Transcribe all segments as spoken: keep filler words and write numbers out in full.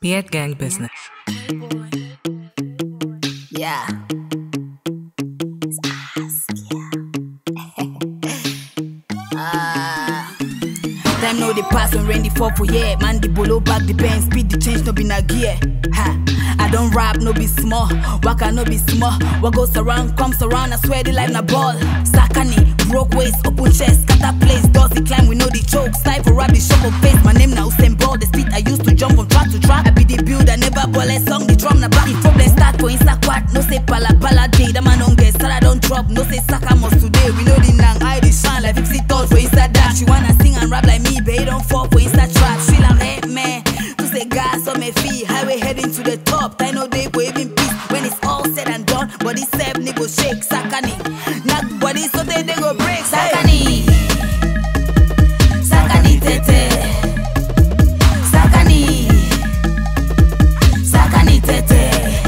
Beard Gang Business. Yeah. It's us, yeah. Ah. Time know the pass when rain the fall for yeah. Man the bolo back the pen, speed the change no be na gear. Ha. I don't rap no be small, waka no be small. What goes around comes around. I swear the life na ball. Sakani, broke waist, open chest, scatter place, does the climb. We know the choke, slide for rap the shovel face. My name now Usain Bolt. The speed I used to jump from track to track. I be the builder, never ball a song. The drum na back. The problem start for insta quad. No say pala pala day. The man don't get salad don't drop. No say saka must today. We know the nang I the shine like fifty tons for insta dash. She wanna sing and rap like me, but he don't fall for insta trap. She like hey man, to say gas on my feet. Highway heading to the top. I know they will even peace when it's all said and done. Body self nigga shake sakani. Knock body so they they go break sakani. Sakani tete. Sakani. Sakani tete.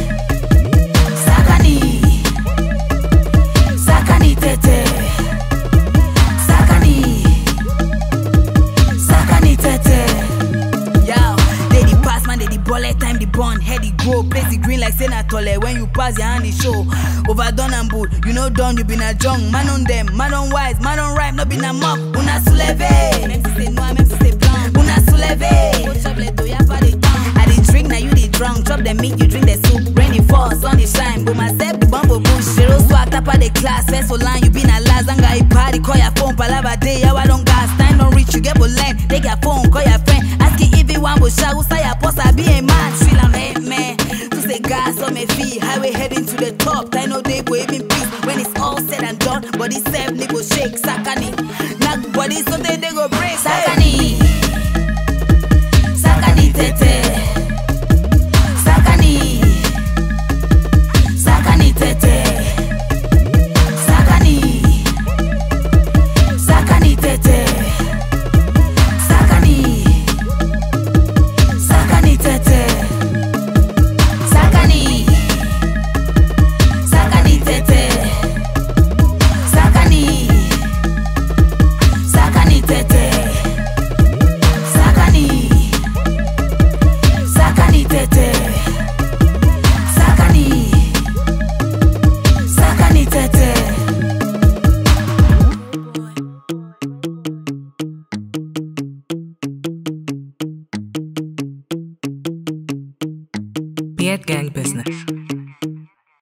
Sakani. Sakani tete. Sakani. Sakani tete. Yo, they the pass man, they the bullet time the bond, head the grow, place the green like Senatole. When you pass your hand the show, overdone and bold, you know done, you been a jung. Man on them, man on wise, man on rhyme, no been a mock. Una souleve, même si c'est noir, même si c'est blanc. Una souleve, I did drink, now you did drunk. Chop the meat, you drink the soup. Rainy fall, sun is shine, but myself the bumble bush. Zero swag, top of the class, first for line, you been a last. Anga I party, call your phone, palava day, I don't gas. Time don't reach, you get line. Take your phone, call your friend. Ask it if you want, but shout, say your boss, I be a man. Feel I'm hey man, to say gas on my feet. Highway heading to the top. I know they go even peace when it's all said and done. Body self, nigga shake, sakani. Knock body so they, they go break, sakani.